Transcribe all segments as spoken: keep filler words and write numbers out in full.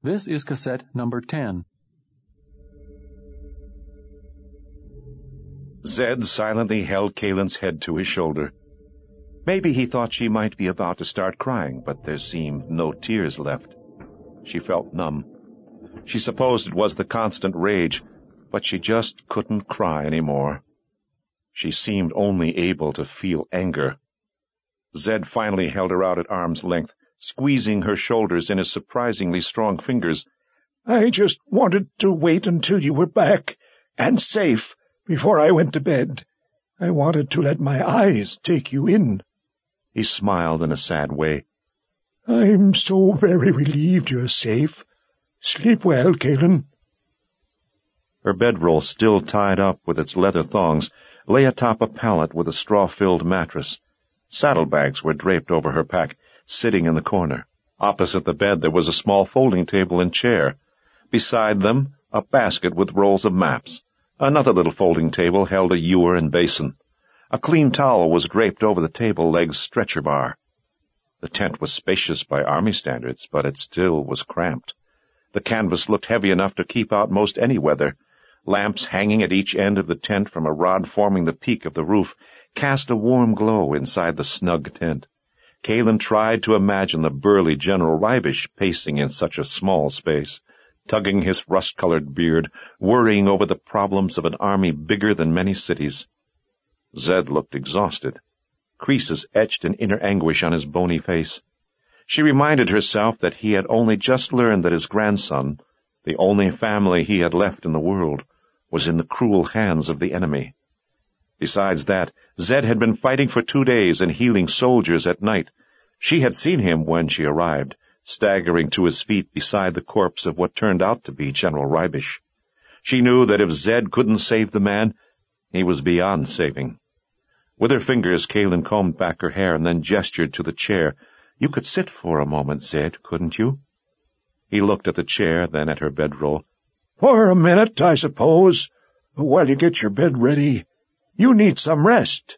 This is cassette number ten. Zed silently held Kalen's head to his shoulder. Maybe he thought she might be about to start crying, but there seemed no tears left. She felt numb. She supposed it was the constant rage, but she just couldn't cry anymore. She seemed only able to feel anger. Zed finally held her out at arm's length, squeezing her shoulders in his surprisingly strong fingers. "I just wanted to wait until you were back and safe before I went to bed. I wanted to let my eyes take you in." He smiled in a sad way. "I'm so very relieved you're safe. Sleep well, Kalen." Her bedroll, still tied up with its leather thongs, lay atop a pallet with a straw-filled mattress. Saddlebags were draped over her pack, sitting in the corner. Opposite the bed there was a small folding table and chair. Beside them, a basket with rolls of maps. Another little folding table held a ewer and basin. A clean towel was draped over the table leg's stretcher bar. The tent was spacious by army standards, but it still was cramped. The canvas looked heavy enough to keep out most any weather. Lamps hanging at each end of the tent from a rod forming the peak of the roof cast a warm glow inside the snug tent. Kalen tried to imagine the burly General Rybish pacing in such a small space, tugging his rust-colored beard, worrying over the problems of an army bigger than many cities. Zed looked exhausted. Creases etched an inner anguish on his bony face. She reminded herself that he had only just learned that his grandson, the only family he had left in the world, was in the cruel hands of the enemy. Besides that, Zed had been fighting for two days and healing soldiers at night. She had seen him when she arrived, staggering to his feet beside the corpse of what turned out to be General Rybish. She knew that if Zed couldn't save the man, he was beyond saving. With her fingers, Kalen combed back her hair and then gestured to the chair. "You could sit for a moment, Zed, couldn't you?" He looked at the chair, then at her bedroll. "For a minute, I suppose, while you get your bed ready. You need some rest."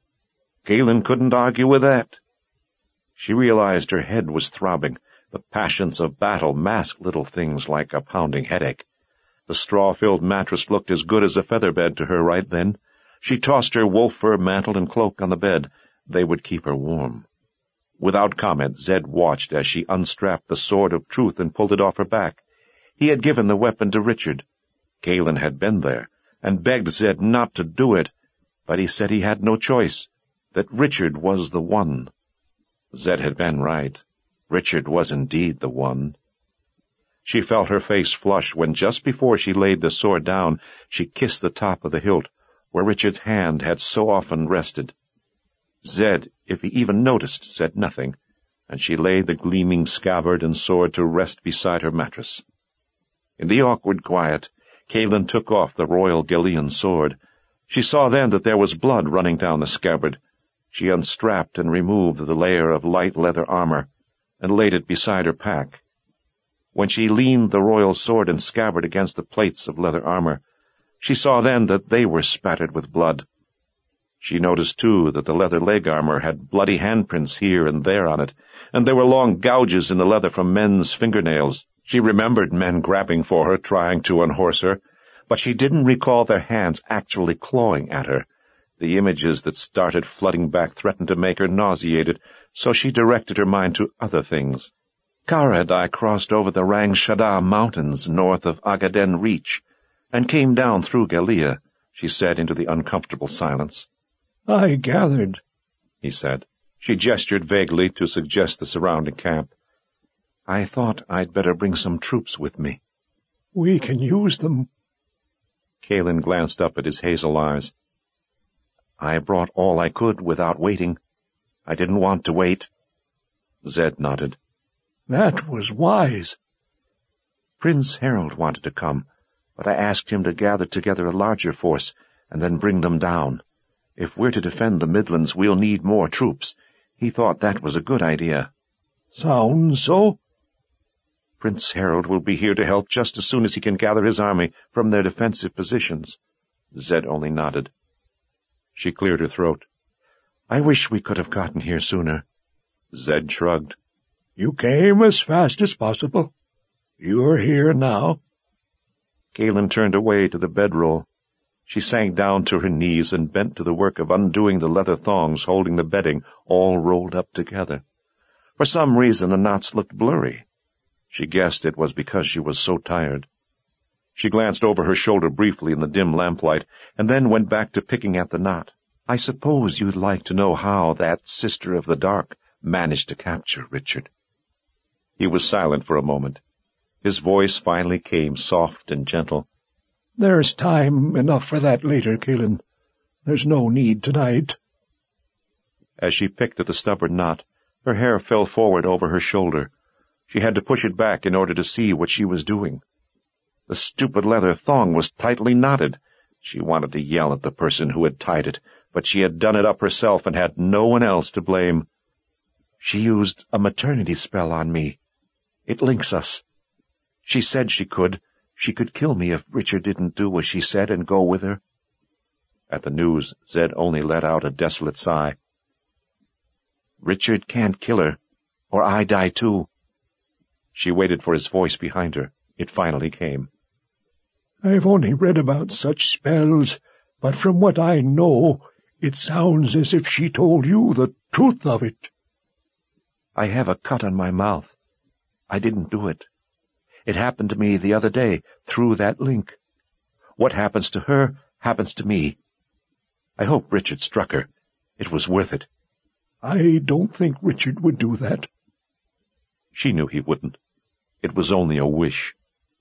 Kalen couldn't argue with that. She realized her head was throbbing. The passions of battle masked little things like a pounding headache. The straw-filled mattress looked as good as a feather bed to her right then. She tossed her wolf-fur mantle and cloak on the bed. They would keep her warm. Without comment, Zed watched as she unstrapped the sword of truth and pulled it off her back. He had given the weapon to Richard. Kalen had been there, and begged Zed not to do it, but he said he had no choice, that Richard was the one. Zed had been right. Richard was indeed the one. She felt her face flush when, just before she laid the sword down, she kissed the top of the hilt, where Richard's hand had so often rested. Zed, if he even noticed, said nothing, and she laid the gleaming scabbard and sword to rest beside her mattress. In the awkward quiet, Kalen took off the royal Gillian sword. She saw then that there was blood running down the scabbard. She unstrapped and removed the layer of light leather armor, and laid it beside her pack. When she leaned the royal sword and scabbard against the plates of leather armor, she saw then that they were spattered with blood. She noticed, too, that the leather leg armor had bloody handprints here and there on it, and there were long gouges in the leather from men's fingernails. She remembered men grabbing for her, trying to unhorse her, but she didn't recall their hands actually clawing at her. The images that started flooding back threatened to make her nauseated, so she directed her mind to other things. Karadai crossed over the Rang Shada Mountains north of Agaden Reach, and came down through Gallia, she said into the uncomfortable silence. "I gathered," he said. She gestured vaguely to suggest the surrounding camp. "I thought I'd better bring some troops with me." "We can use them." Kalen glanced up at his hazel eyes. "I brought all I could without waiting. I didn't want to wait." Zed nodded. "That was wise." "Prince Harold wanted to come, but I asked him to gather together a larger force and then bring them down. If we're to defend the Midlands, we'll need more troops. He thought that was a good idea." "Sounds so." "Prince Harold will be here to help just as soon as he can gather his army from their defensive positions." Zed only nodded. She cleared her throat. "I wish we could have gotten here sooner." Zed shrugged. "You came as fast as possible. You're here now." Galen turned away to the bedroll. She sank down to her knees and bent to the work of undoing the leather thongs holding the bedding all rolled up together. For some reason the knots looked blurry. She guessed it was because she was so tired. She glanced over her shoulder briefly in the dim lamplight, and then went back to picking at the knot. "I suppose you'd like to know how that Sister of the Dark managed to capture Richard." He was silent for a moment. His voice finally came soft and gentle. "There's time enough for that later, Galen. There's no need tonight." As she picked at the stubborn knot, her hair fell forward over her shoulder. She had to push it back in order to see what she was doing. The stupid leather thong was tightly knotted. She wanted to yell at the person who had tied it, but she had done it up herself and had no one else to blame. "She used a maternity spell on me. It links us. She said she could. She could kill me if Richard didn't do as she said and go with her." At the news, Zed only let out a desolate sigh. "Richard can't kill her, or I die too." She waited for his voice behind her. It finally came. "I've only read about such spells, but from what I know, it sounds as if she told you the truth of it." "I have a cut on my mouth. I didn't do it. It happened to me the other day, through that link. What happens to her happens to me. I hope Richard struck her. It was worth it." "I don't think Richard would do that." She knew he wouldn't. It was only a wish.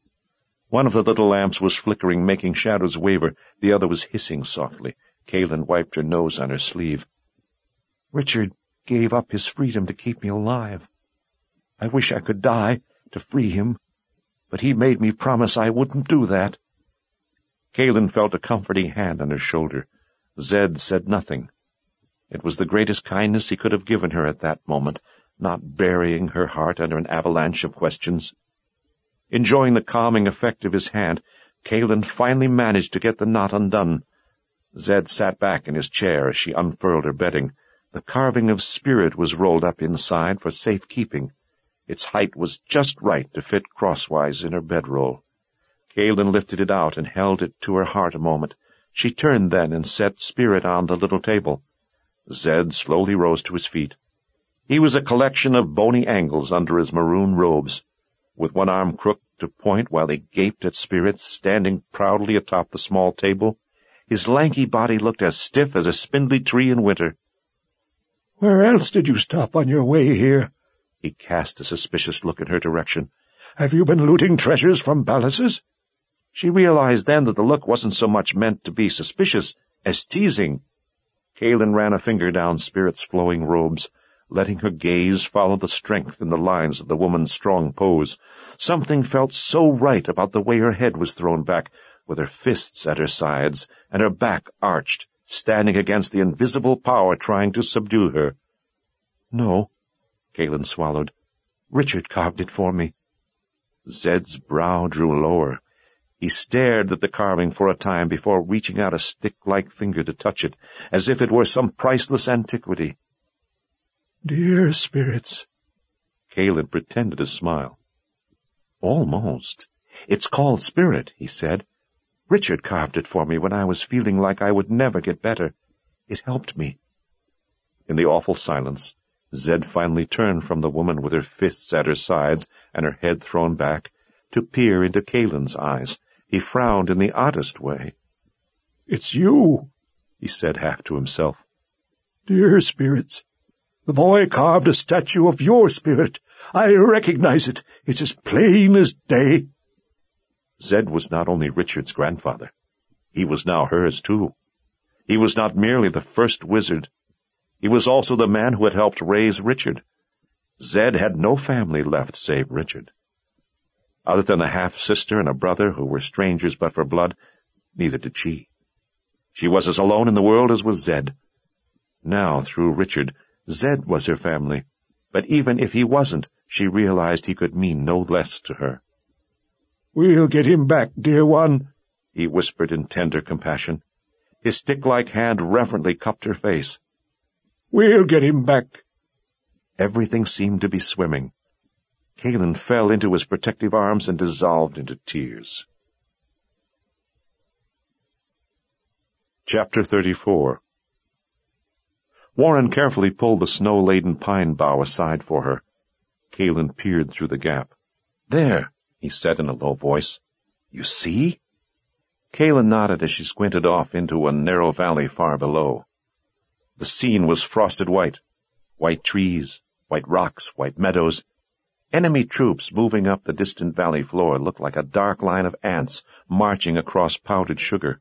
One of the little lamps was flickering, making shadows waver. The other was hissing softly. Galen wiped her nose on her sleeve. "Richard gave up his freedom to keep me alive. I wish I could die to free him, but he made me promise I wouldn't do that." Galen felt a comforting hand on her shoulder. Zed said nothing. It was the greatest kindness he could have given her at that moment, not burying her heart under an avalanche of questions. Enjoying the calming effect of his hand, Galen finally managed to get the knot undone. Zed sat back in his chair as she unfurled her bedding. The carving of Spirit was rolled up inside for safekeeping. Its height was just right to fit crosswise in her bedroll. Galen lifted it out and held it to her heart a moment. She turned then and set Spirit on the little table. Zed slowly rose to his feet. He was a collection of bony angles under his maroon robes. With one arm crooked to point while he gaped at Spirit, standing proudly atop the small table, his lanky body looked as stiff as a spindly tree in winter. "Where else did you stop on your way here?" He cast a suspicious look in her direction. "Have you been looting treasures from palaces?" She realized then that the look wasn't so much meant to be suspicious as teasing. Galen ran a finger down Spirit's flowing robes, letting her gaze follow the strength in the lines of the woman's strong pose. Something felt so right about the way her head was thrown back, with her fists at her sides and her back arched, standing against the invisible power trying to subdue her. "No," Galen swallowed. "Richard carved it for me." Zed's brow drew lower. He stared at the carving for a time before reaching out a stick-like finger to touch it, as if it were some priceless antiquity. "Dear spirits." Galen pretended to smile. "Almost. It's called Spirit," he said. "Richard carved it for me when I was feeling like I would never get better. It helped me." In the awful silence, Zed finally turned from the woman with her fists at her sides and her head thrown back, to peer into Galen's eyes. He frowned in the oddest way. "It's you," he said half to himself. "Dear spirits. The boy carved a statue of your spirit. I recognize it. It's as plain as day." Zed was not only Richard's grandfather. He was now hers, too. He was not merely the first wizard. He was also the man who had helped raise Richard. Zed had no family left save Richard. Other than a half-sister and a brother who were strangers but for blood, neither did she. She was as alone in the world as was Zed. Now, through Richard, Zed was her family, but even if he wasn't, she realized he could mean no less to her. "We'll get him back, dear one," he whispered in tender compassion. His stick-like hand reverently cupped her face. "We'll get him back." Everything seemed to be swimming. Kaelin fell into his protective arms and dissolved into tears. Chapter thirty-four. Warren carefully pulled the snow-laden pine bough aside for her. Kaelin peered through the gap. "There," he said in a low voice. "You see?" Kaelin nodded as she squinted off into a narrow valley far below. The scene was frosted white. White trees, white rocks, white meadows. Enemy troops moving up the distant valley floor looked like a dark line of ants marching across powdered sugar.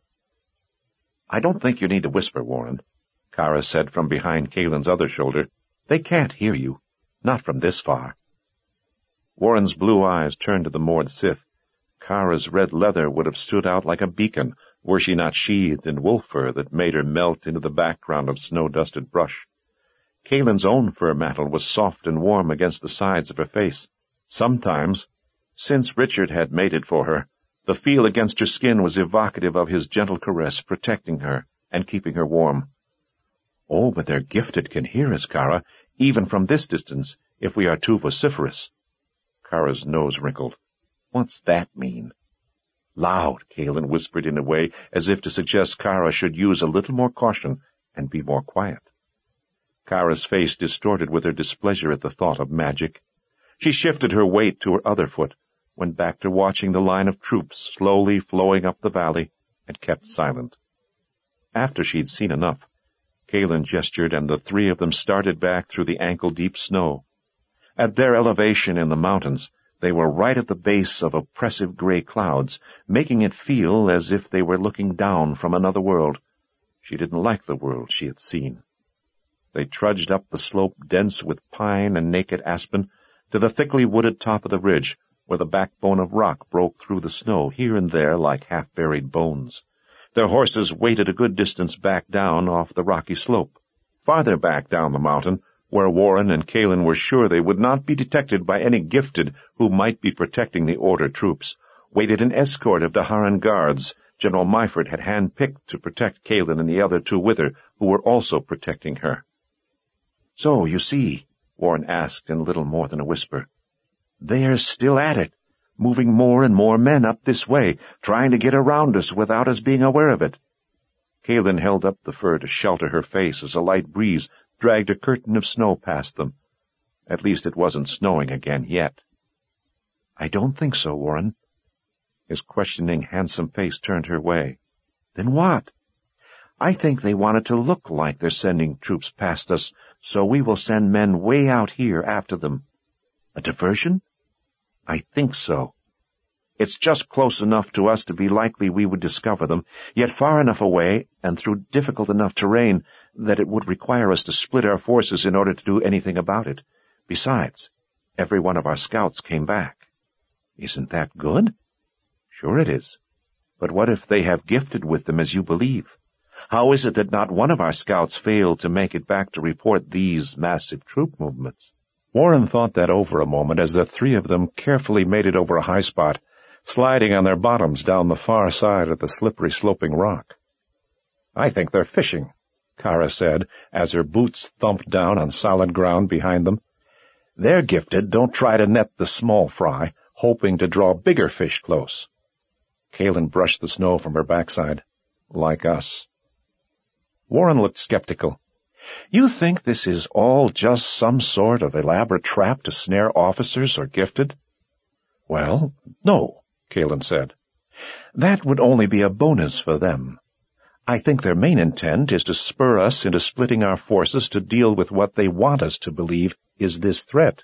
"I don't think you need to whisper, Warren," Kara said from behind Kaelin's other shoulder. "They can't hear you. Not from this far." Warren's blue eyes turned to the moored Sith. Kara's red leather would have stood out like a beacon were she not sheathed in wolf fur that made her melt into the background of snow-dusted brush. Kaelin's own fur mantle was soft and warm against the sides of her face. Sometimes, since Richard had made it for her, the feel against her skin was evocative of his gentle caress, protecting her and keeping her warm. "Oh, but they're gifted can hear us, Kara, even from this distance, if we are too vociferous." Kara's nose wrinkled. "What's that mean?" "Loud," Kaelin whispered in a way as if to suggest Kara should use a little more caution and be more quiet. Kara's face distorted with her displeasure at the thought of magic. She shifted her weight to her other foot, went back to watching the line of troops slowly flowing up the valley, and kept silent. After she'd seen enough, Kaelin gestured, and the three of them started back through the ankle-deep snow. At their elevation in the mountains, they were right at the base of oppressive gray clouds, making it feel as if they were looking down from another world. She didn't like the world she had seen. They trudged up the slope dense with pine and naked aspen to the thickly wooded top of the ridge, where the backbone of rock broke through the snow here and there like half-buried bones. Their horses waited a good distance back down off the rocky slope. Farther back down the mountain, where Warren and Kaelin were sure they would not be detected by any gifted who might be protecting the Order troops, waited an escort of Daharan guards General Myford had hand-picked to protect Kaelin and the other two with her, who were also protecting her. "So, you see," Warren asked in little more than a whisper, "they're still at it, moving more and more men up this way, trying to get around us without us being aware of it." Kaelin held up the fur to shelter her face as a light breeze dragged a curtain of snow past them. At least it wasn't snowing again yet. "I don't think so, Warren." His questioning, handsome face turned her way. "Then what?" "I think they wanted to look like they're sending troops past us, so we will send men way out here after them." "A diversion?" "I think so. It's just close enough to us to be likely we would discover them, yet far enough away and through difficult enough terrain that it would require us to split our forces in order to do anything about it. Besides, every one of our scouts came back." "Isn't that good?" "Sure it is. But what if they have gifted with them as you believe? How is it that not one of our scouts failed to make it back to report these massive troop movements?" Warren thought that over a moment as the three of them carefully made it over a high spot, sliding on their bottoms down the far side of the slippery sloping rock. "I think they're fishing," Kara said, as her boots thumped down on solid ground behind them. "They're gifted don't try to net the small fry, hoping to draw bigger fish close." Kaelin brushed the snow from her backside. "Like us." Warren looked skeptical. "You think this is all just some sort of elaborate trap to snare officers or gifted?" "Well, no," Kaelin said. "That would only be a bonus for them. I think their main intent is to spur us into splitting our forces to deal with what they want us to believe is this threat."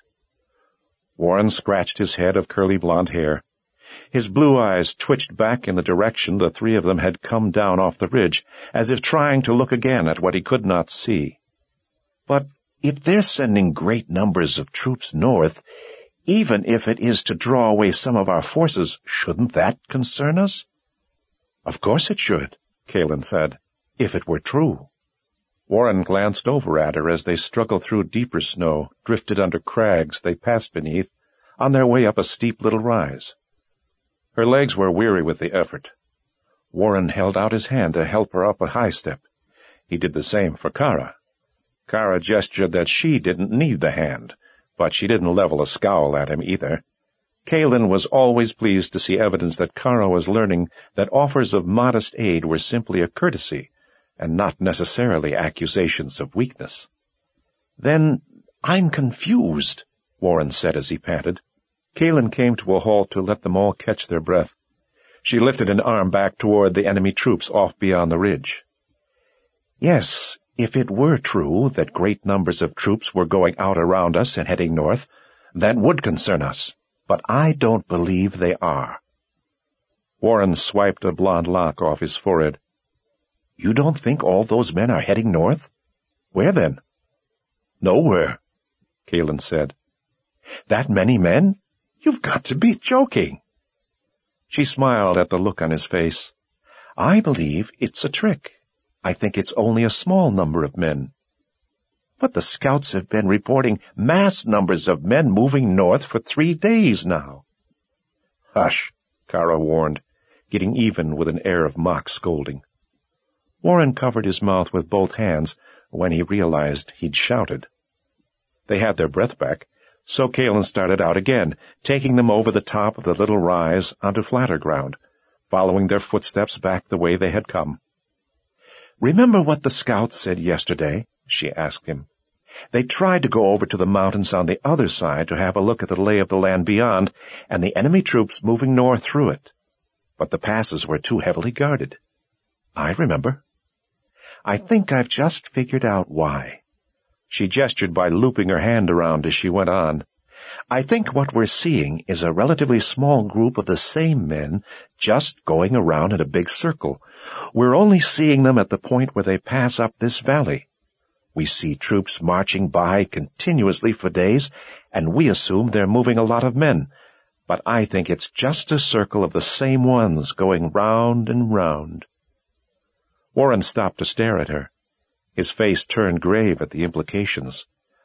Warren scratched his head of curly blonde hair. His blue eyes twitched back in the direction the three of them had come down off the ridge, as if trying to look again at what he could not see. "But if they're sending great numbers of troops north, even if it is to draw away some of our forces, shouldn't that concern us?" "Of course it should," Kaelin said, "if it were true." Warren glanced over at her as they struggled through deeper snow, drifted under crags they passed beneath, on their way up a steep little rise. Her legs were weary with the effort. Warren held out his hand to help her up a high step. He did the same for Kara. Kara gestured that she didn't need the hand, but she didn't level a scowl at him either. Kaelin was always pleased to see evidence that Kara was learning that offers of modest aid were simply a courtesy, and not necessarily accusations of weakness. "Then I'm confused," Warren said as he panted. Kaelin came to a halt to let them all catch their breath. She lifted an arm back toward the enemy troops off beyond the ridge. "Yes, if it were true that great numbers of troops were going out around us and heading north, that would concern us, but I don't believe they are." Warren swiped a blond lock off his forehead. "You don't think all those men are heading north? Where then?" "Nowhere," Kaelin said. "That many men? You've got to be joking." She smiled at the look on his face. "I believe it's a trick. I think it's only a small number of men." "But the scouts have been reporting mass numbers of men moving north for three days now." "Hush," Kara warned, getting even with an air of mock scolding. Warren covered his mouth with both hands when he realized he'd shouted. They had their breath back, so Kaelin started out again, taking them over the top of the little rise onto flatter ground, following their footsteps back the way they had come. "Remember what the scouts said yesterday?" she asked him. "They tried to go over to the mountains on the other side to have a look at the lay of the land beyond, and the enemy troops moving north through it. But the passes were too heavily guarded." "I remember." "I think I've just figured out why." She gestured by looping her hand around as she went on. "I think what we're seeing is a relatively small group of the same men just going around in a big circle. We're only seeing them at the point where they pass up this valley. We see troops marching by continuously for days, and we assume they're moving a lot of men. But I think it's just a circle of the same ones going round and round." Warren stopped to stare at her. His face turned grave at the implications.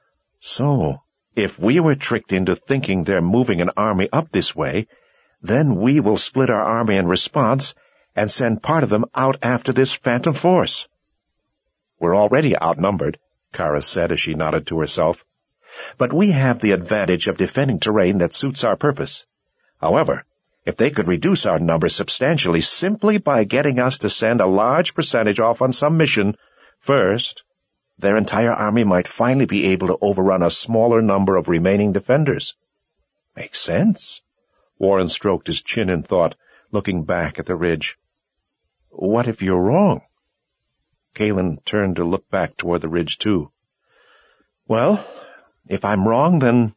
"So, if we were tricked into thinking they're moving an army up this way, then we will split our army in response and send part of them out after this phantom force." "We're already outnumbered," Kara said as she nodded to herself. "But we have the advantage of defending terrain that suits our purpose. However, if they could reduce our numbers substantially simply by getting us to send a large percentage off on some mission first, their entire army might finally be able to overrun a smaller number of remaining defenders." "Makes sense." Warren stroked his chin in thought, looking back at the ridge. "What if you're wrong?" Kaelin turned to look back toward the ridge, too. "Well, if I'm wrong, then—"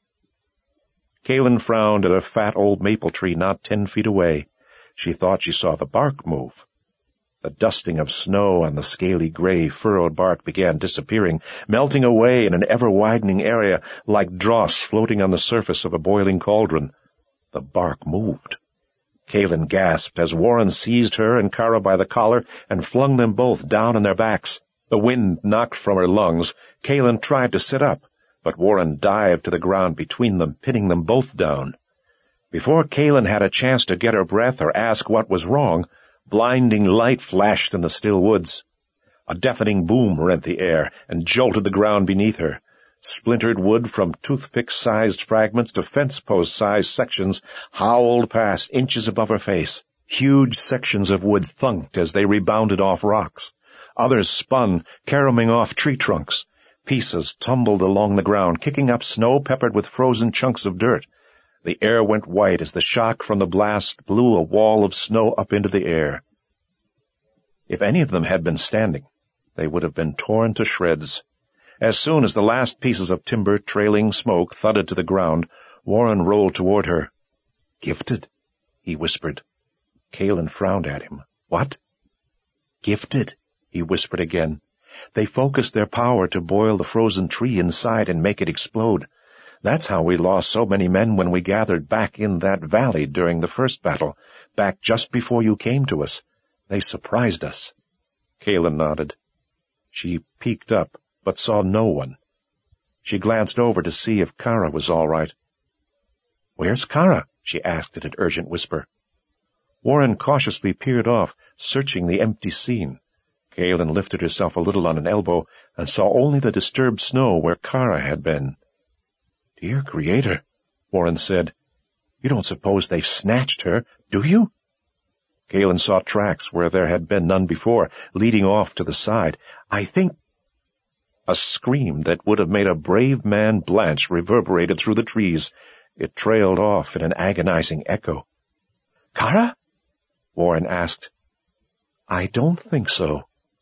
Kaelin frowned at a fat old maple tree not ten feet away. She thought she saw the bark move. The dusting of snow on the scaly gray furrowed bark began disappearing, melting away in an ever-widening area like dross floating on the surface of a boiling cauldron. The bark moved. Kaelin gasped as Warren seized her and Kara by the collar and flung them both down on their backs. The wind knocked from her lungs. Kaelin tried to sit up, but Warren dived to the ground between them, pinning them both down. Before Kaelin had a chance to get her breath or ask what was wrong, blinding light flashed in the still woods. A deafening boom rent the air and jolted the ground beneath her. Splintered wood from toothpick-sized fragments to fence-post-sized sections howled past inches above her face. Huge sections of wood thunked as they rebounded off rocks. Others spun, caroming off tree trunks. Pieces tumbled along the ground, kicking up snow peppered with frozen chunks of dirt. The air went white as the shock from the blast blew a wall of snow up into the air. If any of them had been standing, they would have been torn to shreds. As soon as the last pieces of timber trailing smoke thudded to the ground, Warren rolled toward her. "Gifted," he whispered. Kaelin frowned at him. "What?" "Gifted," he whispered again. "They focused their power to boil the frozen tree inside and make it explode. That's how we lost so many men when we gathered back in that valley during the first battle, back just before you came to us. They surprised us." Kaelin nodded. She peeked up, but saw no one. She glanced over to see if Kara was all right. "Where's Kara?" she asked in an urgent whisper. Warren cautiously peered off, searching the empty scene. Kaelin lifted herself a little on an elbow and saw only the disturbed snow where Kara had been. "Dear Creator," Warren said, "you don't suppose they've snatched her, do you?" Galen saw tracks where there had been none before, leading off to the side. "I think—" A scream that would have made a brave man blanch reverberated through the trees. It trailed off in an agonizing echo. "Kara?" Warren asked. "I don't think so."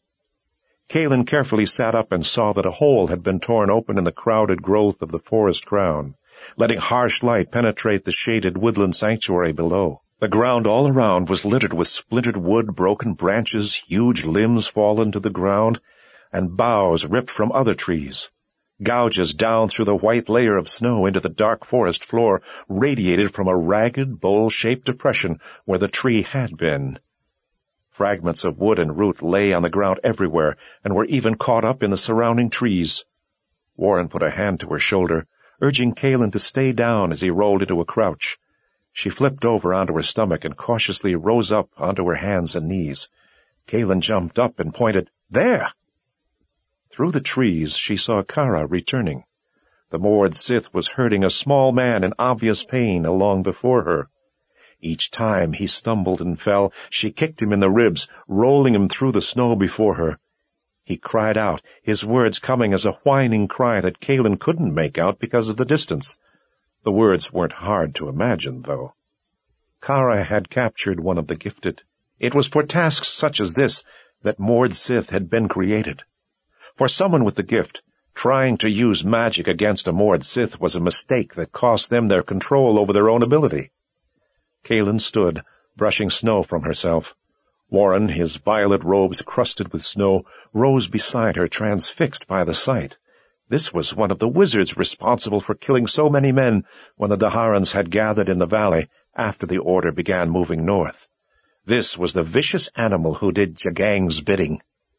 Galen carefully sat up and saw that a hole had been torn open in the crowded growth of the forest crown, letting harsh light penetrate the shaded woodland sanctuary below. The ground all around was littered with splintered wood, broken branches, huge limbs fallen to the ground, and boughs ripped from other trees. Gouges down through the white layer of snow into the dark forest floor radiated from a ragged, bowl-shaped depression where the tree had been. Fragments of wood and root lay on the ground everywhere and were even caught up in the surrounding trees. Warren put a hand to her shoulder, urging Galen to stay down as he rolled into a crouch. She flipped over onto her stomach and cautiously rose up onto her hands and knees. Galen jumped up and pointed, "There!" Through the trees she saw Kara returning. The Mord Sith was herding a small man in obvious pain along before her. Each time he stumbled and fell, she kicked him in the ribs, rolling him through the snow before her. He cried out, his words coming as a whining cry that Galen couldn't make out because of the distance. The words weren't hard to imagine, though. Kara had captured one of the gifted. It was for tasks such as this that Mord Sith had been created. For someone with the gift, trying to use magic against a Mord Sith was a mistake that cost them their control over their own ability. Galen stood, brushing snow from herself. Warren, his violet robes crusted with snow, rose beside her, transfixed by the sight. This was one of the wizards responsible for killing so many men when the Daharans had gathered in the valley after the order began moving north. This was the vicious animal who did Jagang's bidding.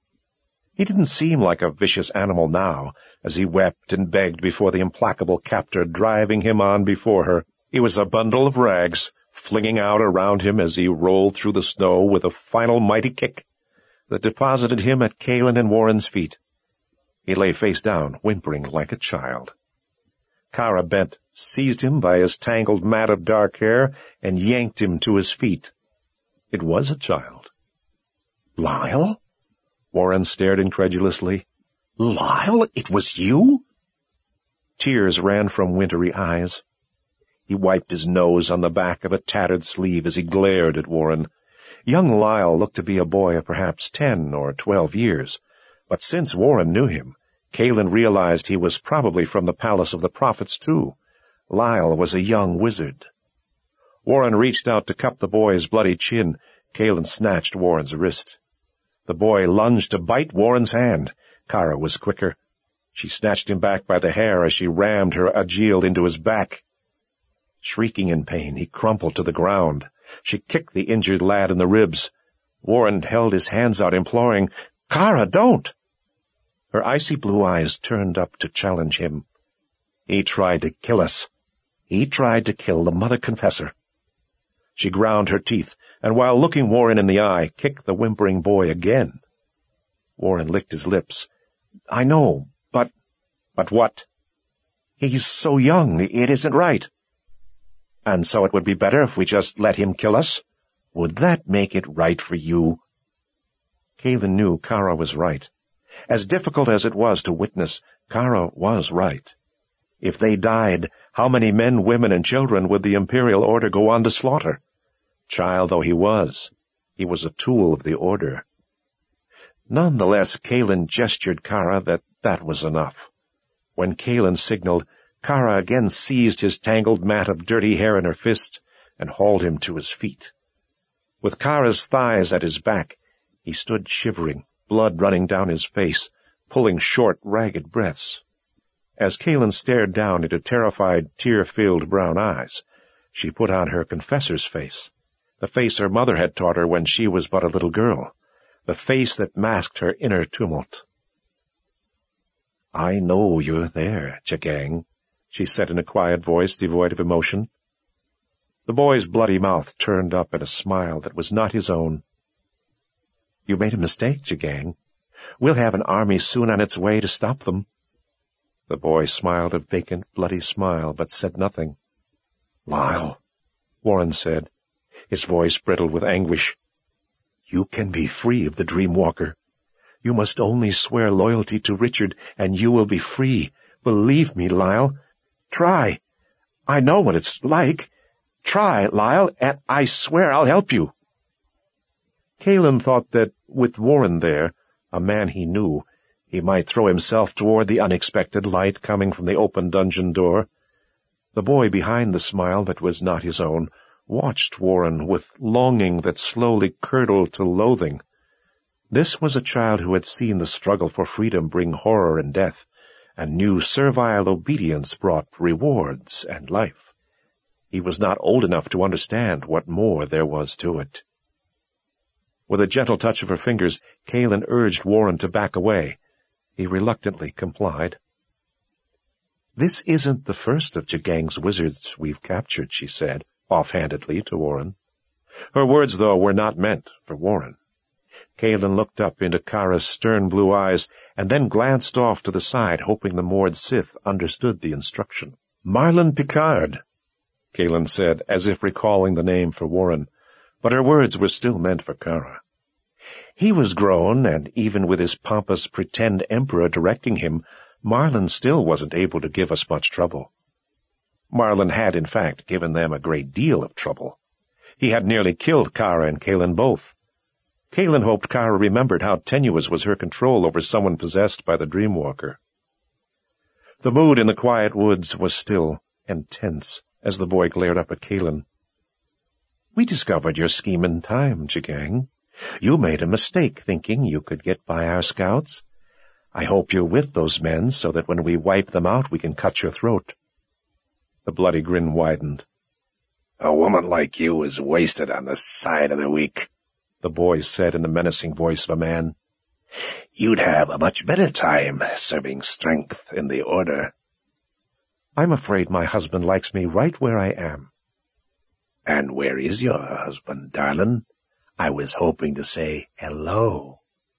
He didn't seem like a vicious animal now, as he wept and begged before the implacable captor driving him on before her. He was a bundle of rags, flinging out around him as he rolled through the snow with a final mighty kick that deposited him at Galen and Warren's feet. He lay face down, whimpering like a child. Kara bent, seized him by his tangled mat of dark hair, and yanked him to his feet. It was a child. "Lyle?" Warren stared incredulously. "Lyle, it was you?" Tears ran from wintry eyes. He wiped his nose on the back of a tattered sleeve as he glared at Warren. Young Lyle looked to be a boy of perhaps ten or twelve years, but since Warren knew him, Galen realized he was probably from the Palace of the Prophets, too. Lyle was a young wizard. Warren reached out to cup the boy's bloody chin. Galen snatched Warren's wrist. The boy lunged to bite Warren's hand. Kara was quicker. She snatched him back by the hair as she rammed her agiel into his back. Shrieking in pain, he crumpled to the ground. She kicked the injured lad in the ribs. Warren held his hands out, imploring, "Kara, don't!" Her icy blue eyes turned up to challenge him. "He tried to kill us. He tried to kill the Mother Confessor." She ground her teeth, and while looking Warren in the eye, kicked the whimpering boy again. Warren licked his lips. "I know, but—" "But what?" "He's so young, it isn't right." "And so it would be better if we just let him kill us? Would that make it right for you?" Galen knew Kara was right. As difficult as it was to witness, Kara was right. If they died, how many men, women, and children would the Imperial Order go on to slaughter? Child though he was, he was a tool of the Order. Nonetheless, Galen gestured Kara that that was enough. When Galen signaled, Kara again seized his tangled mat of dirty hair in her fist and hauled him to his feet. With Kara's thighs at his back, he stood shivering, blood running down his face, pulling short, ragged breaths. As Galen stared down into terrified, tear-filled brown eyes, she put on her confessor's face, the face her mother had taught her when she was but a little girl, the face that masked her inner tumult. "I know you're there, Jagang," she said in a quiet voice devoid of emotion. The boy's bloody mouth turned up in a smile that was not his own. "You made a mistake, Jagang. We'll have an army soon on its way to stop them." The boy smiled a vacant, bloody smile, but said nothing. "Lyle," Warren said, his voice brittle with anguish, "you can be free of the Dreamwalker. You must only swear loyalty to Richard, and you will be free. Believe me, Lyle. Try. I know what it's like. Try, Lyle, and I swear I'll help you." Galen thought that, with Warren there, a man he knew, he might throw himself toward the unexpected light coming from the open dungeon door. The boy behind the smile that was not his own watched Warren with longing that slowly curdled to loathing. This was a child who had seen the struggle for freedom bring horror and death, and knew servile obedience brought rewards and life. He was not old enough to understand what more there was to it. With a gentle touch of her fingers, Galen urged Warren to back away. He reluctantly complied. "This isn't the first of Jagang's wizards we've captured," she said, offhandedly to Warren. Her words, though, were not meant for Warren. Galen looked up into Kara's stern blue eyes, and then glanced off to the side, hoping the moored Sith understood the instruction. "Marlin Picard," Galen said, as if recalling the name for Warren, but her words were still meant for Kara. He was grown, and even with his pompous pretend emperor directing him, Marlin still wasn't able to give us much trouble. Marlin had, in fact, given them a great deal of trouble. He had nearly killed Kara and Galen both. Galen hoped Kara remembered how tenuous was her control over someone possessed by the Dreamwalker. The mood in the quiet woods was still and tense as the boy glared up at Galen. "We discovered your scheme in time, Jagang. You made a mistake thinking you could get by our scouts. I hope you're with those men so that when we wipe them out we can cut your throat." The bloody grin widened. "A woman like you is wasted on the side of the weak," the boy said in the menacing voice of a man. "You'd have a much better time serving strength in the Order." "I'm afraid my husband likes me right where I am." "And where is your husband, darling? I was hoping to say hello."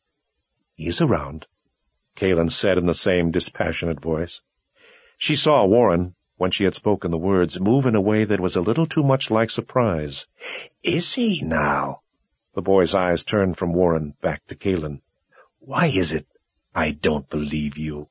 "He's around," Galen said in the same dispassionate voice. She saw Warren, when she had spoken the words, move in a way that was a little too much like surprise. "Is he now?" The boy's eyes turned from Warren back to Galen. "Why is it I don't believe you?"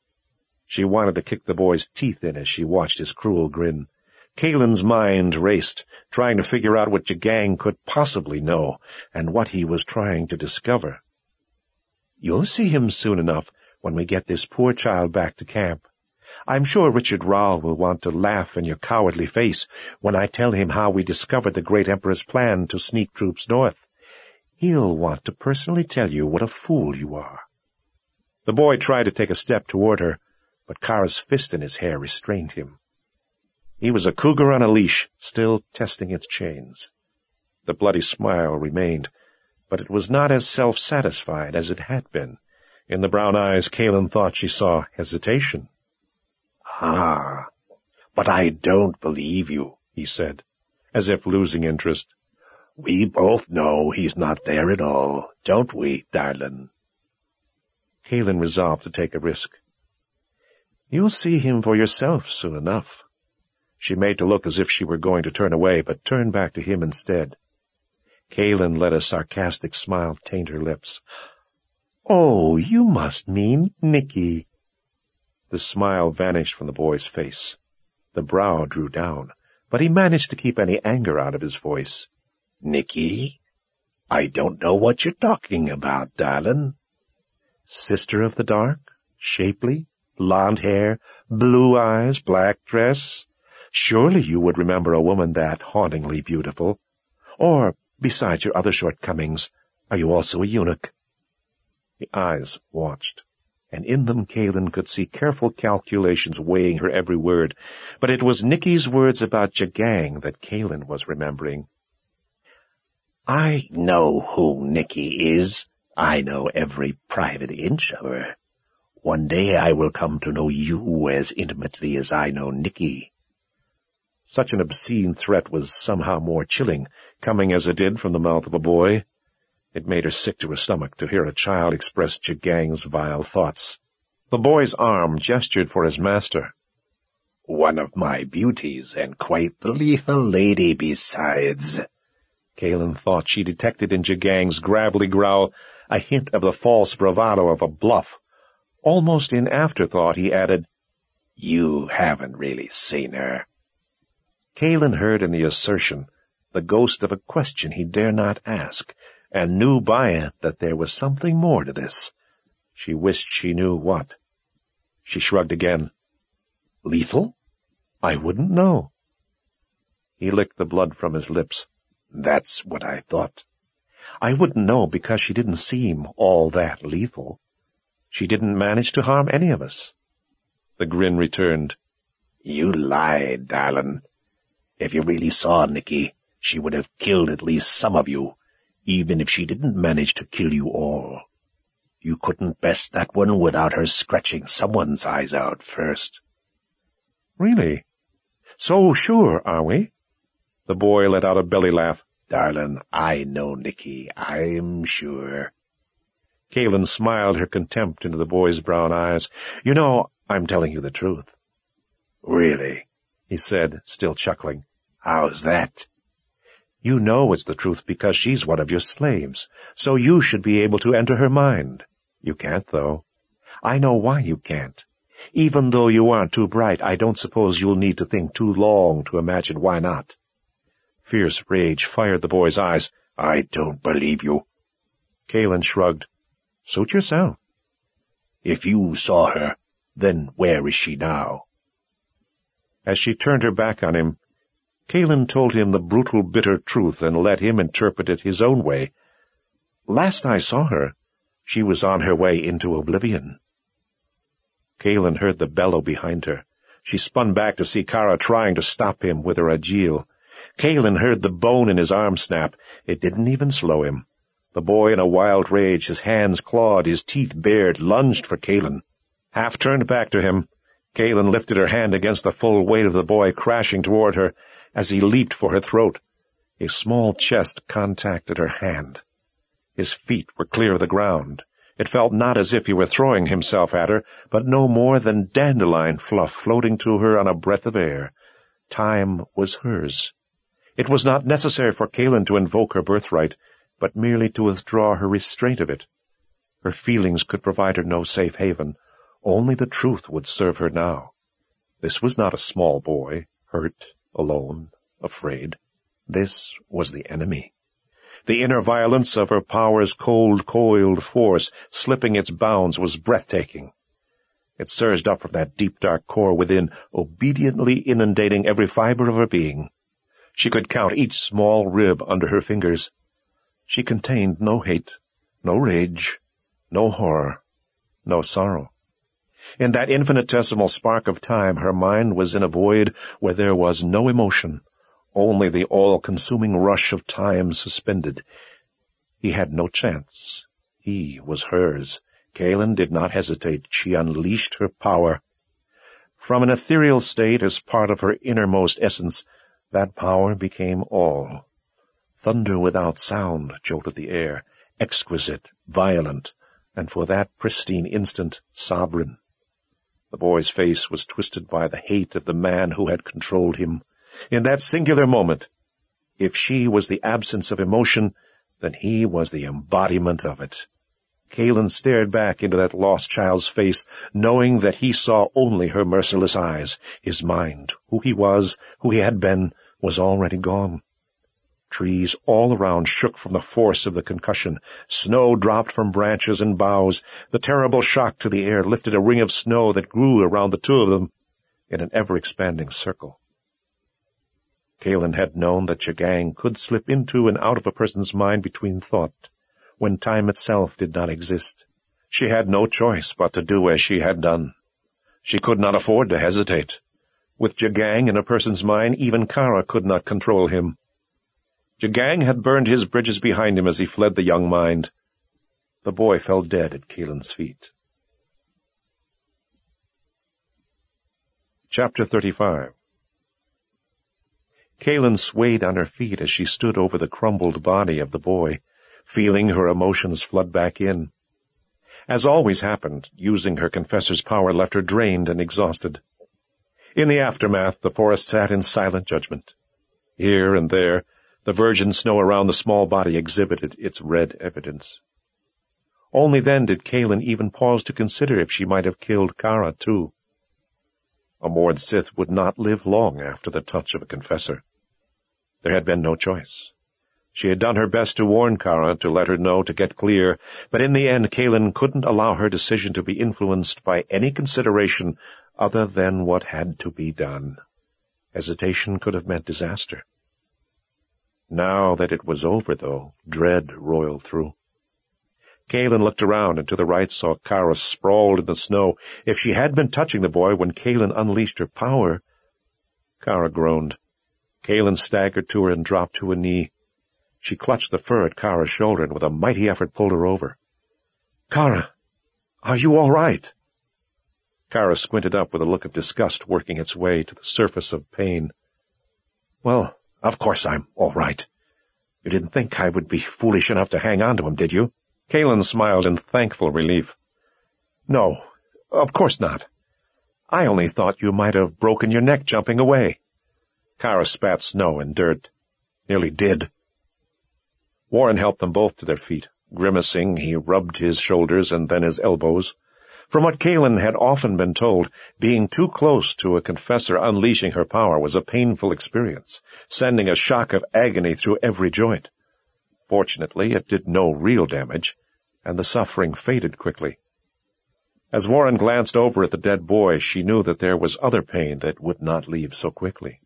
She wanted to kick the boy's teeth in as she watched his cruel grin. Galen's mind raced, trying to figure out what Jagang could possibly know, and what he was trying to discover. "You'll see him soon enough when we get this poor child back to camp. I'm sure Richard Rahl will want to laugh in your cowardly face when I tell him how we discovered the great Emperor's plan to sneak troops north. He'll want to personally tell you what a fool you are." The boy tried to take a step toward her, but Kara's fist in his hair restrained him. He was a cougar on a leash, still testing its chains. The bloody smile remained, but it was not as self-satisfied as it had been. In the brown eyes, Galen thought she saw hesitation. "Ah, but I don't believe you," he said, as if losing interest. "We both know he's not there at all, don't we, darling?" Galen resolved to take a risk. "You'll see him for yourself soon enough." She made to look as if she were going to turn away, but turned back to him instead. Galen let a sarcastic smile taint her lips. "Oh, you must mean Nicky." The smile vanished from the boy's face. The brow drew down, but he managed to keep any anger out of his voice. "Nicky? I don't know what you're talking about, darling." "Sister of the dark, shapely, blonde hair, blue eyes, black dress. Surely you would remember a woman that hauntingly beautiful. Or, besides your other shortcomings, are you also a eunuch?" The eyes watched, and in them Galen could see careful calculations weighing her every word, but it was Nicky's words about Jagang that Galen was remembering. "I know who Nicky is. I know every private inch of her. One day I will come to know you as intimately as I know Nicky." Such an obscene threat was somehow more chilling, coming as it did from the mouth of a boy. It made her sick to her stomach to hear a child express Jagang's vile thoughts. The boy's arm gestured for his master. "One of my beauties, and quite the lethal lady besides." Galen thought she detected in Jagang's gravelly growl a hint of the false bravado of a bluff. Almost in afterthought he added, "You haven't really seen her." Galen heard in the assertion the ghost of a question he dare not ask, and knew by it that there was something more to this. She wished she knew what. She shrugged again. "Lethal? I wouldn't know." He licked the blood from his lips. "That's what I thought." "I wouldn't know because she didn't seem all that lethal. She didn't manage to harm any of us." The grin returned. "You lied, darling. If you really saw Nicky, she would have killed at least some of you, even if she didn't manage to kill you all. You couldn't best that one without her scratching someone's eyes out first." "Really? So sure, are we?" The boy let out a belly laugh. "Darling, I know Nicky, I'm sure." Galen smiled her contempt into the boy's brown eyes. "You know, I'm telling you the truth." "Really?" he said, still chuckling. "How's that?" "You know it's the truth because she's one of your slaves, so you should be able to enter her mind. You can't, though. I know why you can't. Even though you aren't too bright, I don't suppose you'll need to think too long to imagine why not." Fierce rage fired the boy's eyes. "I don't believe you." Galen shrugged. "Suit yourself." "If you saw her, then where is she now?" As she turned her back on him, Galen told him the brutal, bitter truth and let him interpret it his own way. "Last I saw her, she was on her way into oblivion." Galen heard the bellow behind her. She spun back to see Kara trying to stop him with her agile. Galen heard the bone in his arm snap. It didn't even slow him. The boy, in a wild rage, his hands clawed, his teeth bared, lunged for Galen. Half turned back to him, Galen lifted her hand against the full weight of the boy crashing toward her as he leaped for her throat. His small chest contacted her hand. His feet were clear of the ground. It felt not as if he were throwing himself at her, but no more than dandelion fluff floating to her on a breath of air. Time was hers. It was not necessary for Galen to invoke her birthright, but merely to withdraw her restraint of it. Her feelings could provide her no safe haven. Only the truth would serve her now. This was not a small boy, hurt, alone, afraid. This was the enemy. The inner violence of her power's cold-coiled force, slipping its bounds, was breathtaking. It surged up from that deep, dark core within, obediently inundating every fiber of her being. She could count each small rib under her fingers. She contained no hate, no rage, no horror, no sorrow. In that infinitesimal spark of time, her mind was in a void where there was no emotion, only the all-consuming rush of time suspended. He had no chance. He was hers. Galen did not hesitate. She unleashed her power. From an ethereal state as part of her innermost essence, that power became all. Thunder without sound jolted the air, exquisite, violent, and for that pristine instant, sovereign. The boy's face was twisted by the hate of the man who had controlled him. In that singular moment, if she was the absence of emotion, then he was the embodiment of it. Galen stared back into that lost child's face, knowing that he saw only her merciless eyes. His mind, who he was, who he had been, was already gone. Trees all around shook from the force of the concussion. Snow dropped from branches and boughs. The terrible shock to the air lifted a ring of snow that grew around the two of them in an ever-expanding circle. Galen had known that Jagang could slip into and out of a person's mind between thought, when time itself did not exist. She had no choice but to do as she had done. She could not afford to hesitate. With Jagang in a person's mind, even Kara could not control him. Jagang had burned his bridges behind him as he fled the young mind. The boy fell dead at Galen's feet. Chapter thirty-five. Galen swayed on her feet as she stood over the crumbled body of the boy, feeling her emotions flood back in. As always happened, using her confessor's power left her drained and exhausted. In the aftermath, the forest sat in silent judgment. Here and there, the virgin snow around the small body exhibited its red evidence. Only then did Kaelin even pause to consider if she might have killed Kara, too. A Mord Sith would not live long after the touch of a confessor. There had been no choice. She had done her best to warn Kara, to let her know to get clear, but in the end Kaelin couldn't allow her decision to be influenced by any consideration other than what had to be done. Hesitation could have meant disaster. Now that it was over, though, dread roiled through. Kaelin looked around and to the right saw Kara sprawled in the snow. If she had been touching the boy when Kaelin unleashed her power— Kara groaned. Kaelin staggered to her and dropped to a knee. She clutched the fur at Kara's shoulder and with a mighty effort pulled her over. "Kara, are you all right?" Kara squinted up with a look of disgust working its way to the surface of pain. "Well, of course I'm all right. You didn't think I would be foolish enough to hang on to him, did you?" Kaelin smiled in thankful relief. "No, of course not. I only thought you might have broken your neck jumping away." Kara spat snow and dirt. "Nearly did." Warren helped them both to their feet. Grimacing, he rubbed his shoulders and then his elbows. From what Kaelin had often been told, being too close to a confessor unleashing her power was a painful experience, sending a shock of agony through every joint. Fortunately, it did no real damage, and the suffering faded quickly. As Warren glanced over at the dead boy, she knew that there was other pain that would not leave so quickly.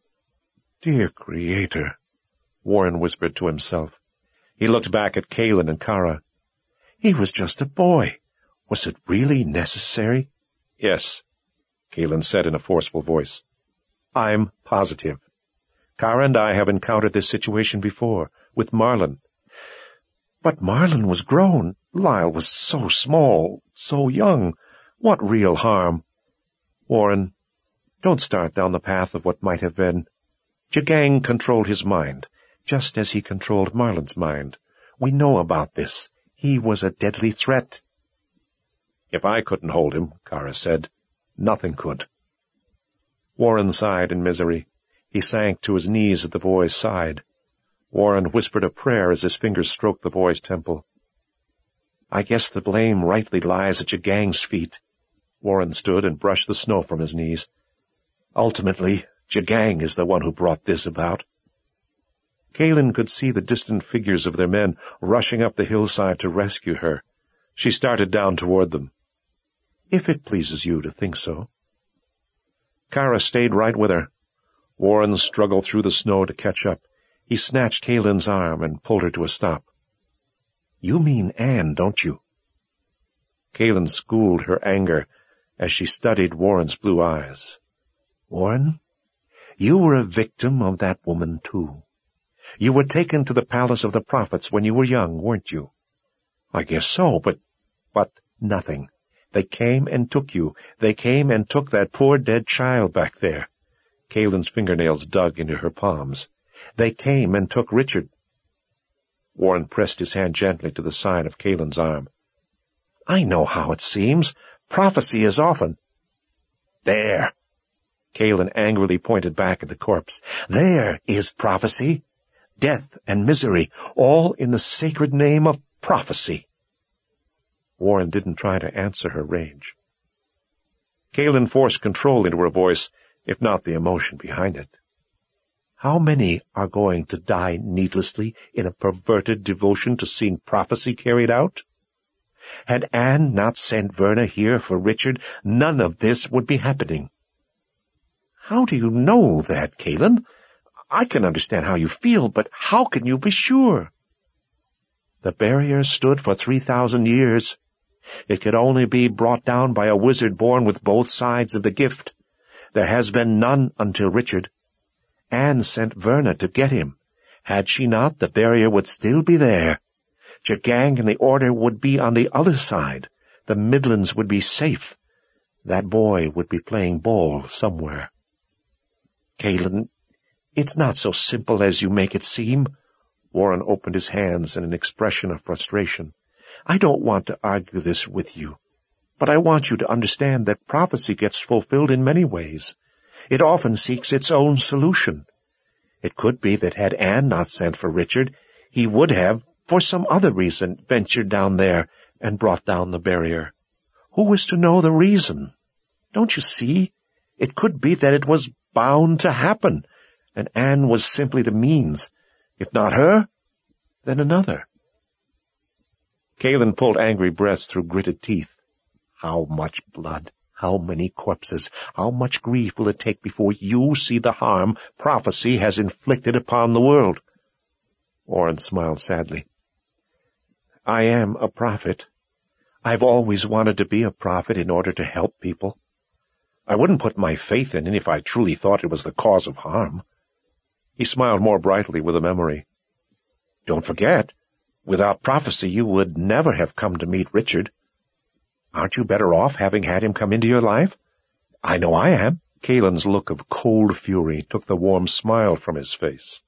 "Dear Creator," Warren whispered to himself. He looked back at Kaelin and Kara. "He was just a boy. Was it really necessary?" "Yes," Kaelin said in a forceful voice. "I'm positive. Kara and I have encountered this situation before, with Marlon." "But Marlon was grown. Lyle was so small, so young. What real harm?" "Warren, don't start down the path of what might have been. Jagang controlled his mind, just as he controlled Marlon's mind. We know about this. He was a deadly threat." "If I couldn't hold him," Kara said, "nothing could." Warren sighed in misery. He sank to his knees at the boy's side. Warren whispered a prayer as his fingers stroked the boy's temple. "I guess the blame rightly lies at Jagang's feet." Warren stood and brushed the snow from his knees. "Ultimately, Jagang is the one who brought this about." Kaelin could see the distant figures of their men rushing up the hillside to rescue her. She started down toward them. "If it pleases you to think so." Kara stayed right with her. Warren struggled through the snow to catch up. He snatched Kaelin's arm and pulled her to a stop. "You mean Anne, don't you?" Kaelin schooled her anger as she studied Warren's blue eyes. "Warren, you were a victim of that woman, too. You were taken to the palace of the prophets when you were young, weren't you?" "I guess so, but—" "But nothing. They came and took you. They came and took that poor dead child back there." Kaelin's fingernails dug into her palms. "They came and took Richard." Warren pressed his hand gently to the side of Kaelin's arm. "I know how it seems. Prophecy is often—" "There!" Kaelin angrily pointed back at the corpse. "There is prophecy. Death and misery, all in the sacred name of prophecy." Warren didn't try to answer her rage. Kaelin forced control into her voice, if not the emotion behind it. "How many are going to die needlessly in a perverted devotion to seeing prophecy carried out? Had Anne not sent Verna here for Richard, none of this would be happening." "How do you know that, Kaelin? I can understand how you feel, but how can you be sure?" "The barrier stood for three thousand years. It could only be brought down by a wizard born with both sides of the gift. There has been none until Richard. Anne sent Verna to get him. Had she not, the barrier would still be there. Jagang and the Order would be on the other side. The Midlands would be safe. That boy would be playing ball somewhere." "Kaelin, it's not so simple as you make it seem." Warren opened his hands in an expression of frustration. I don't want to argue this with you, but I want you to understand that prophecy gets fulfilled in many ways. It often seeks its own solution. It could be that had Anne not sent for Richard, he would have, for some other reason, ventured down there and brought down the barrier. Who is to know the reason? Don't you see? It could be that it was bound to happen, and Anne was simply the means. If not her, then another. Galen pulled angry breaths through gritted teeth. How much blood, how many corpses, how much grief will it take before you see the harm prophecy has inflicted upon the world? Warren smiled sadly. I am a prophet. I've always wanted to be a prophet in order to help people. I wouldn't put my faith in it if I truly thought it was the cause of harm. He smiled more brightly with a memory. Don't forget, without prophecy you would never have come to meet Richard. Aren't you better off having had him come into your life? I know I am. Kalen's look of cold fury took the warm smile from his face.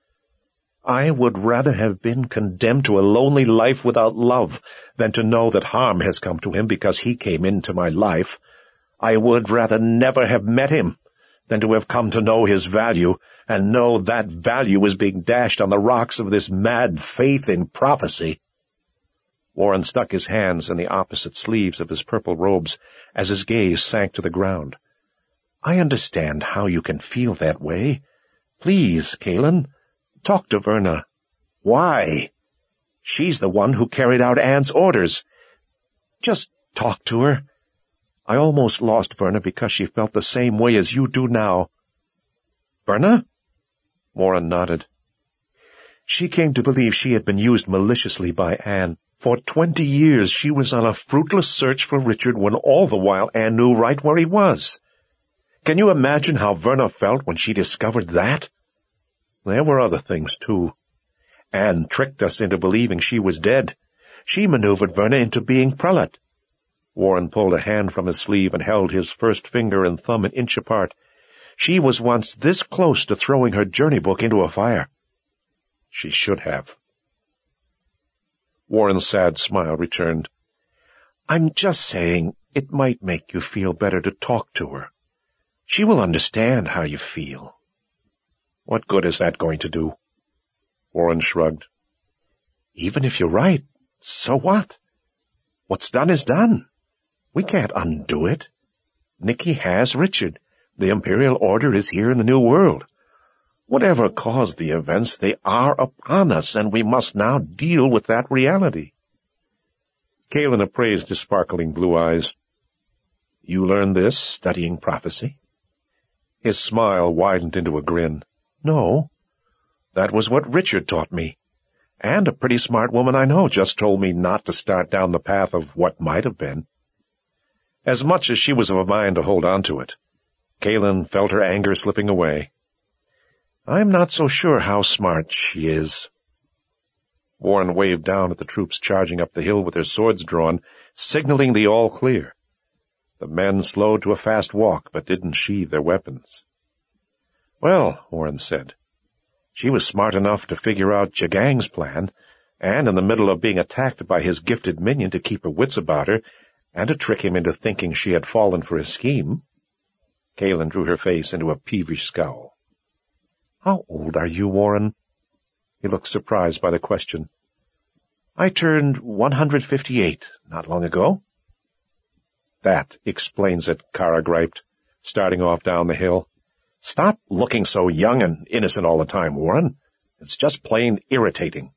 I would rather have been condemned to a lonely life without love than to know that harm has come to him because he came into my life. I would rather never have met him than to have come to know his value, and know that value is being dashed on the rocks of this mad faith in prophecy. Warren stuck his hands in the opposite sleeves of his purple robes as his gaze sank to the ground. I understand how you can feel that way. Please, Kalen, talk to Verna. Why? She's the one who carried out Anne's orders. Just talk to her. I almost lost Verna because she felt the same way as you do now. Verna? Warren nodded. She came to believe she had been used maliciously by Anne. For twenty years she was on a fruitless search for Richard when all the while Anne knew right where he was. Can you imagine how Verna felt when she discovered that? There were other things, too. Anne tricked us into believing she was dead. She maneuvered Verna into being prelate. Warren pulled a hand from his sleeve and held his first finger and thumb an inch apart. She was once this close to throwing her journey book into a fire. She should have. Warren's sad smile returned. I'm just saying it might make you feel better to talk to her. She will understand how you feel. What good is that going to do? Warren shrugged. Even if you're right, so what? What's done is done. We can't undo it. Nicky has Richard. The Imperial Order is here in the New World. Whatever caused the events, they are upon us, and we must now deal with that reality. Kalen appraised his sparkling blue eyes. You learned this studying prophecy? His smile widened into a grin. No, that was what Richard taught me. And a pretty smart woman I know just told me not to start down the path of what might have been. As much as she was of a mind to hold on to it, Kalen felt her anger slipping away. I'm not so sure how smart she is. Warren waved down at the troops charging up the hill with their swords drawn, signaling the all clear. The men slowed to a fast walk, but didn't sheathe their weapons. Well, Warren said, she was smart enough to figure out Jagang's plan, and in the middle of being attacked by his gifted minion to keep her wits about her, and to trick him into thinking she had fallen for his scheme. Kalen drew her face into a peevish scowl. How old are you, Warren? He looked surprised by the question. I turned one hundred fifty-eight not long ago. That explains it, Kara griped, starting off down the hill. Stop looking so young and innocent all the time, Warren. It's just plain irritating.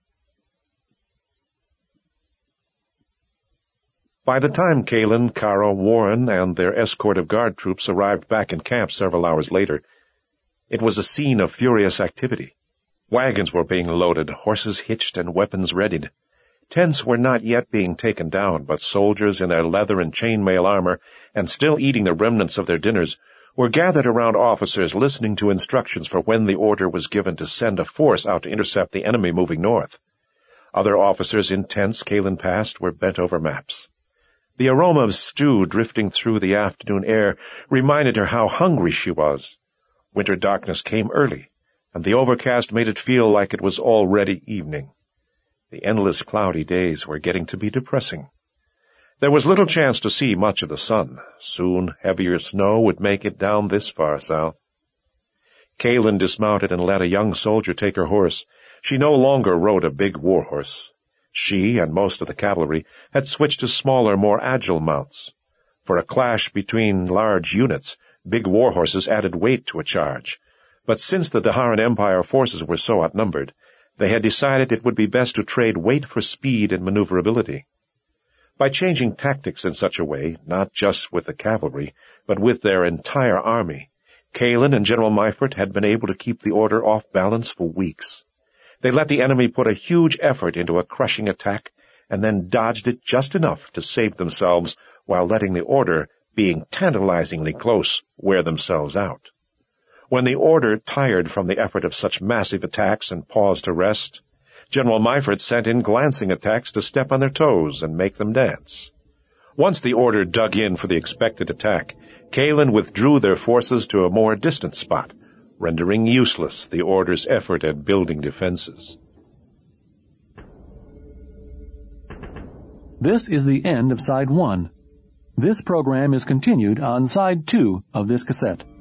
By the time Kalen, Kara, Warren, and their escort of guard troops arrived back in camp several hours later, it was a scene of furious activity. Wagons were being loaded, horses hitched, and weapons readied. Tents were not yet being taken down, but soldiers in their leather and chainmail armor, and still eating the remnants of their dinners, were gathered around officers listening to instructions for when the order was given to send a force out to intercept the enemy moving north. Other officers in tents Kalen passed were bent over maps. The aroma of stew drifting through the afternoon air reminded her how hungry she was. Winter darkness came early, and the overcast made it feel like it was already evening. The endless cloudy days were getting to be depressing. There was little chance to see much of the sun. Soon heavier snow would make it down this far south. Kaelin dismounted and let a young soldier take her horse. She no longer rode a big war-horse. She and most of the cavalry had switched to smaller, more agile mounts. For a clash between large units, big war-horses added weight to a charge. But since the D'Haran Empire forces were so outnumbered, they had decided it would be best to trade weight for speed and maneuverability. By changing tactics in such a way, not just with the cavalry, but with their entire army, Kaelin and General Meifert had been able to keep the order off balance for weeks. They let the enemy put a huge effort into a crushing attack and then dodged it just enough to save themselves while letting the order, being tantalizingly close, wear themselves out. When the order tired from the effort of such massive attacks and paused to rest, General Meifert sent in glancing attacks to step on their toes and make them dance. Once the order dug in for the expected attack, Kaelin withdrew their forces to a more distant spot, rendering useless the order's effort at building defenses. This is the end of Side one. This program is continued on Side two of this cassette.